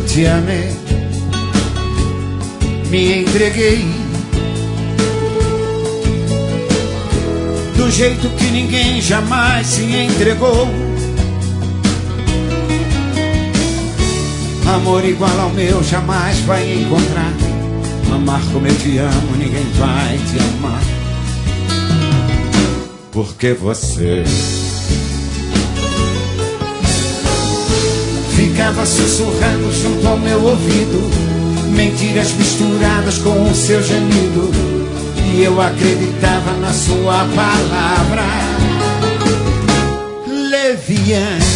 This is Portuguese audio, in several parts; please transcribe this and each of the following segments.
te amei, me entreguei do jeito que ninguém jamais se entregou. Amor igual ao meu jamais vai encontrar. Amar como eu te amo, ninguém vai te amar. Porque você ficava sussurrando junto ao meu ouvido, mentiras misturadas com o seu gemido, e eu acreditava na sua palavra leviana,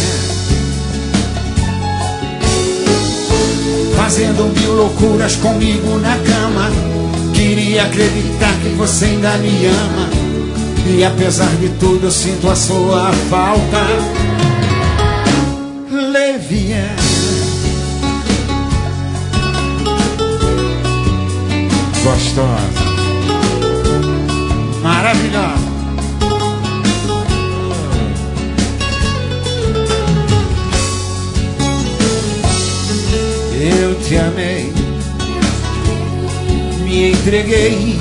fazendo 1000 loucuras comigo na cama. Queria acreditar que você ainda me ama, e apesar de tudo eu sinto a sua falta leviana. Gostosa, maravilhosa. Eu te amei, me entreguei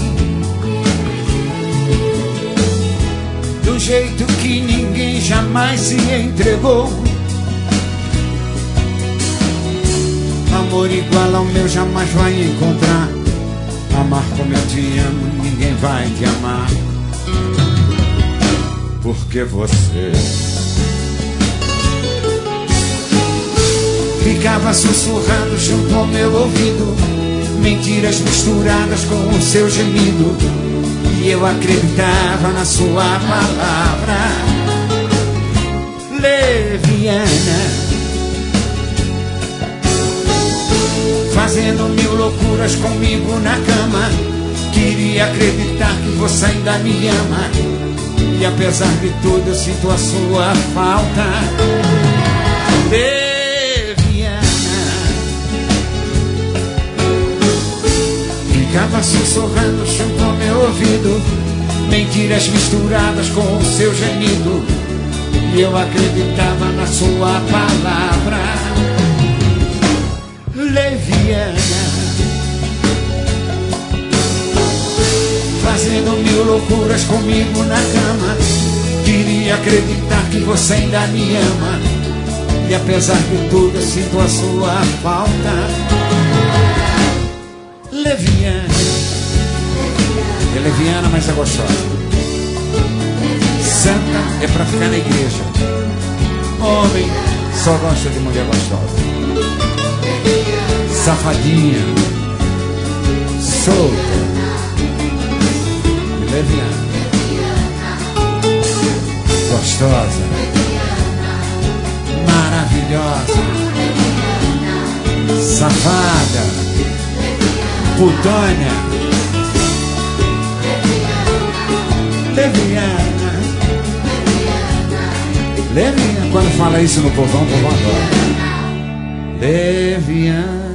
do jeito que ninguém jamais se entregou. Amor igual ao meu jamais vai encontrar. Amar como eu te amo, ninguém vai te amar. Porque você ficava sussurrando junto ao meu ouvido, mentiras misturadas com o seu gemido, e eu acreditava na sua palavra leviana, fazendo 1000 loucuras comigo na cama. Queria acreditar que você ainda me ama, e apesar de tudo eu sinto a sua falta leviana. Ficava sussurrando junto ao meu ouvido, mentiras misturadas com o seu gemido, e eu acreditava na sua palavra leviana, fazendo 1000 loucuras comigo na cama. Queria acreditar que você ainda me ama, e apesar de tudo eu sinto a sua falta leviana. É leviana, mas é gostosa. Santa é pra ficar na igreja. Homem só gosta de mulher gostosa. Safadinha, solta, leviana, gostosa, maravilhosa, safada, putônia, leviana, leviana. Quando fala isso no povão, o povão adora. Leviana.